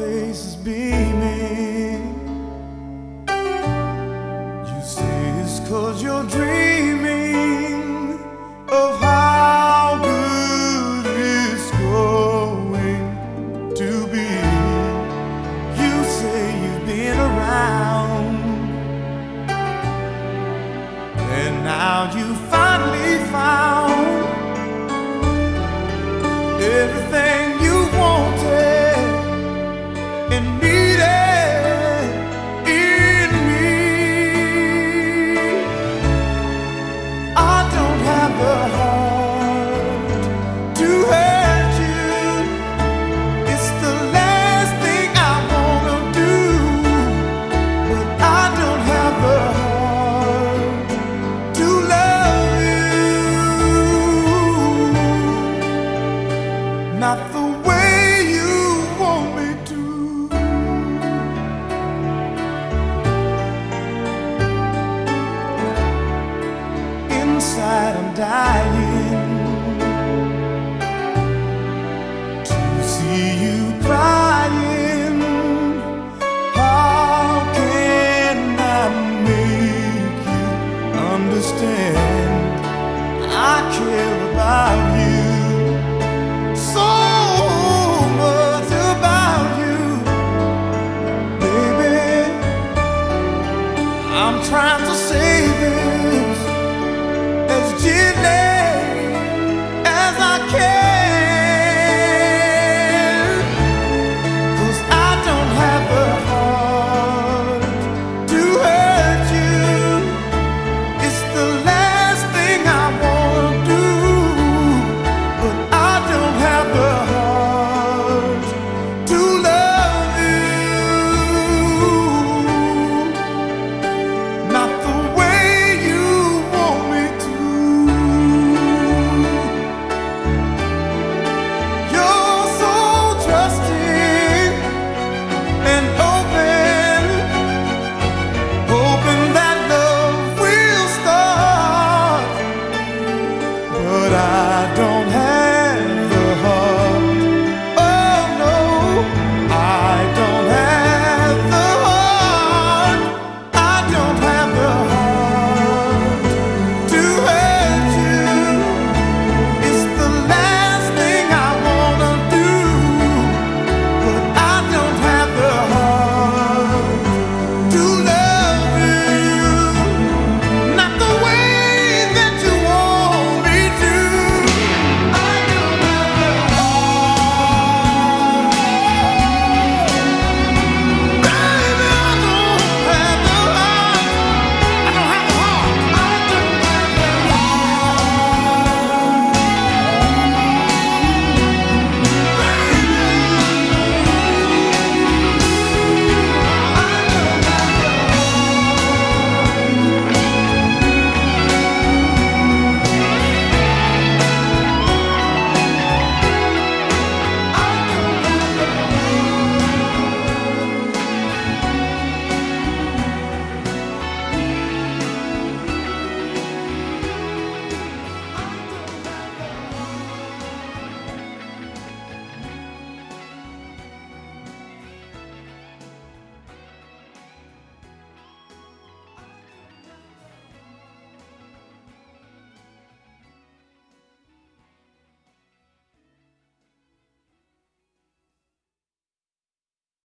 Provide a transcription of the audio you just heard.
face is beaming. You say it's 'cause you're dreaming of how good it's going to be. You say you've been around, and now you finally found everything you wanted and needed in me. I don't have the heart to hurt you. It's the last thing I wanna do, but I don't have the heart to love you. Not the way you want me to. Inside I'm dying to see you crying. How can I make you understand? I care about you so much, about you, baby. I'm trying to say this as gently